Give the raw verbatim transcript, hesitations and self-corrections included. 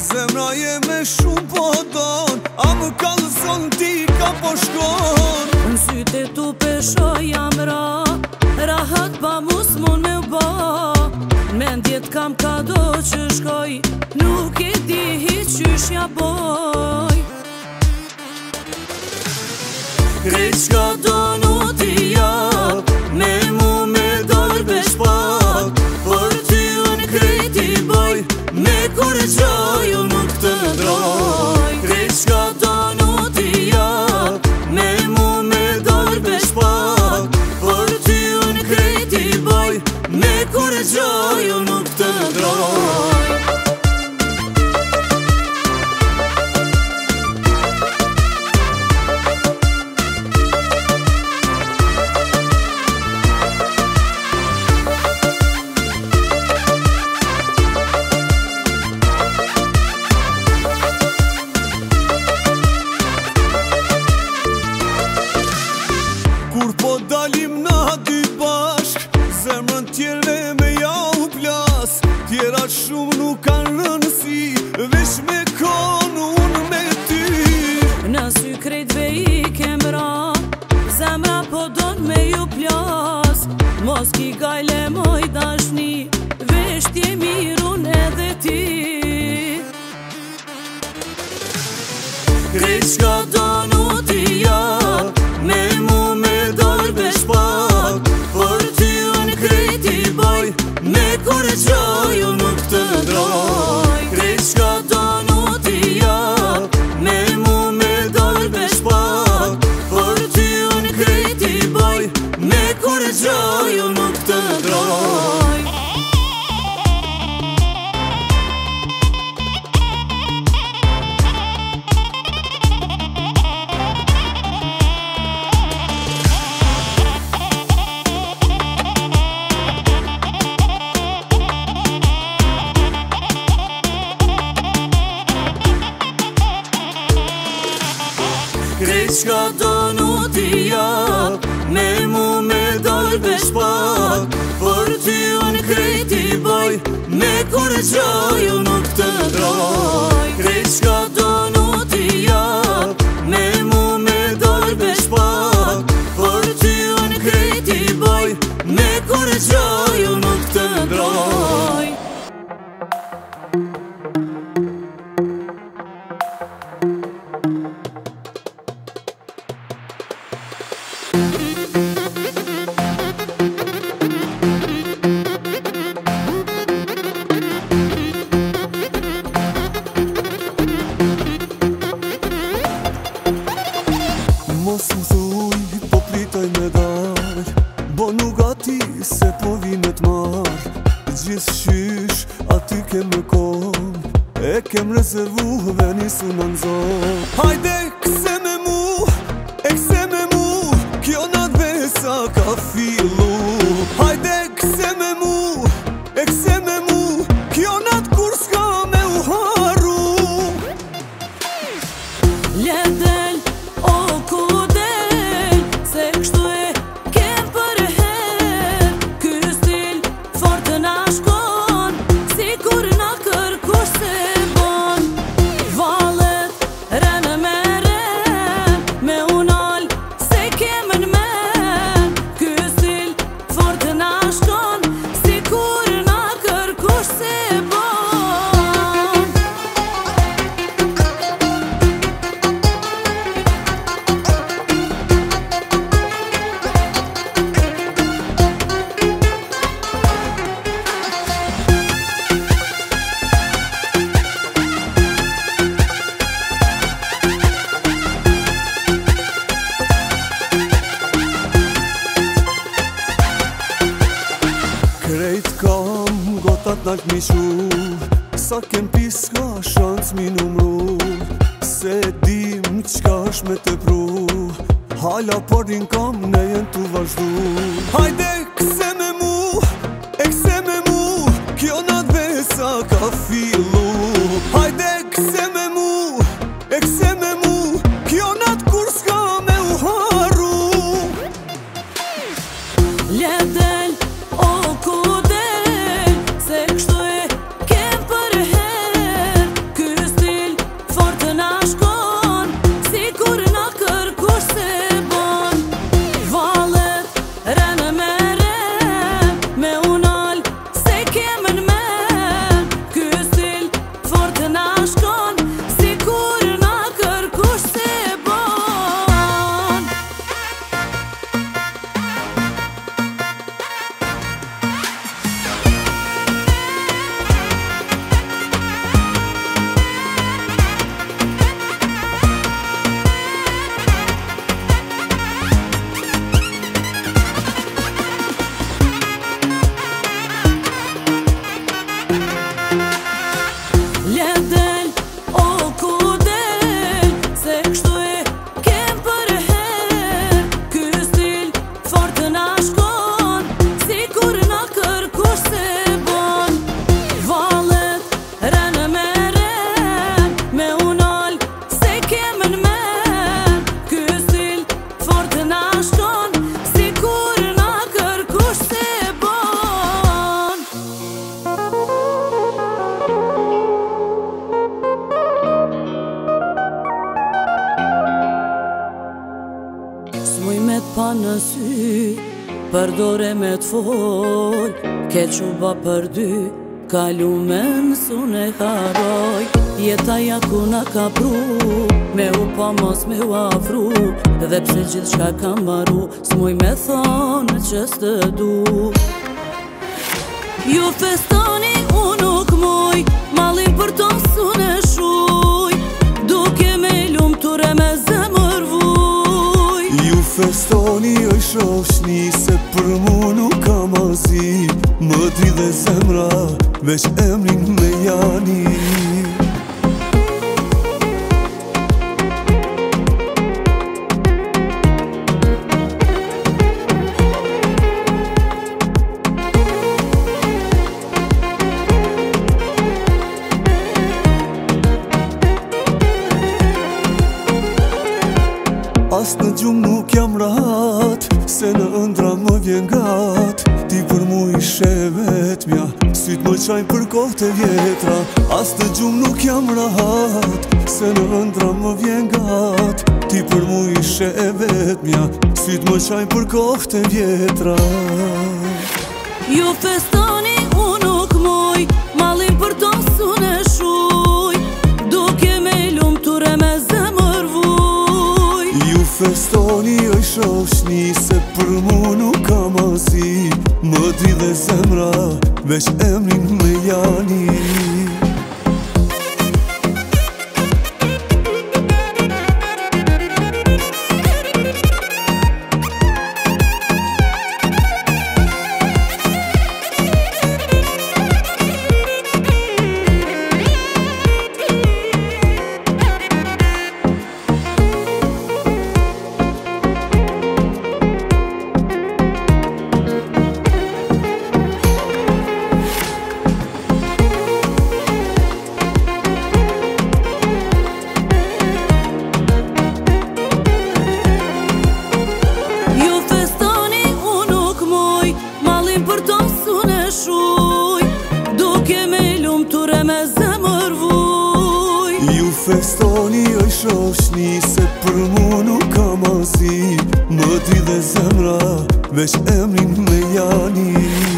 Zemra je me shumë po don, a më kallëson ti ka po shkon. Në syte tu pesho jam ra, rahat pa mus mun me u ba. Mendjet kam ka do që shkoj, nuk e di hiq qysh ja boj. Krejt qka do nuk t'i jap, me mu me dor besh pak. Për ty unë krejt i boj, me kur gjoj unë nuk të ndroj. Krejt qka do nuk t'i jap, me mu me dor besh pak. Për ty unë krejt i boj, me kur gjoj unë nuk të ndroj. Kur po dalim na dy bashk, zemrën tjerve me ja u plas. Tjera shumë nuk kanë rëndësi, vesh me kon unë me ty. Në sy krejtve i kem ra, zemra po don me ju plas. Mos ki gajle moj dashni, vesh t'je mirun edhe ti. Krejt qka do nuk t'i jap, me mu me dor besh pak. Për ty unë krejt i boj, me kur gjoj unë nuk të ndroj. Krejt qka do nuk t'i jap, me mu me dor besh pak. Për ty unë krejt i boj, me kur gjoj unë nuk të ndroj. Krejt qka do nuk t'i jap, me mu me dor besh pak. Për ty unë krejt i boj, me kur gjoj unë nuk të ndroj. Krejt qka do nuk t'i jap, me mu me dor besh pak. Për ty unë krejt i boj, me kur gjoj unë nuk të ndroj. Mos më thuj, po pritoj me dar, bo nuk ati se po vine t'mar. Gjithë qysh, aty kem në kom, e kem rezervu dhe nisu në nëzor. Hajde kse me mu, e kse me mu, kjo na dhesa ka fillu. Hajde kse me mu, e kse me mu, kjo na t'kur s'ka me u haru. Let del, o ku del, se kështu e kem për her. Ky stil fort na shkon, si kur na kërkush se bon. Valet rene me ren, me unal se kem në men. Ky stil fort na shkon, si kur na kërkush se bon. Krejt kam gotat nalt mi shu, sa kem pis ka shans mi numru. Se dim qka është me të pru, hala porin kam ne jen tu vazhdu. Hajde kse me mu, e kse me mu, kjo na dhesa ka fillu. Hajde kse me mu, e kse me mu, kjo na t'kur s'ka me u haru. Let del, o ku del, se kështu e kem për her. Ky ma në sy, përdore me t'fol, ke quba për dy, kalu me nësun e haroj. Jeta ja ku na ka pru, me u pa mos me u afru, dhe pse gjithë shka kam maru, s'muj me thonë që s'të du. Ju festoni, unë nuk muj, malin për ton s'unë e shuj, duke me lumë ture me zemër vuj. Ju festoni oj shoshni, se për mu nuk kam azi, më dri dhe zemra, veç emrin me jani. As në gjumë nuk jam rahat, se në ëndra më vjen gat. Ti për mu ishe vetmja, syt më qajnë për kohët e vjetra. As në gjumë nuk jam rahat, se në ëndra më vjen gat. Ti për mu ishe vetmja, syt më qajnë për kohët e vjetra. Ju festoni, unë nuk muj, malin për ton s'unë e shuj, duke me lumë ture me zemër vuj. Ju festoni oj shoshni, se për mu nuk kam azi, më dri dhe zemra, veç emrin me jani. Për ton s'unë e shuj, duke me lumë ture me zemër vuj. Ju festoni oj shoshni, se për mu nuk kam azi, më dri dhe zemra, veç emrin me jani.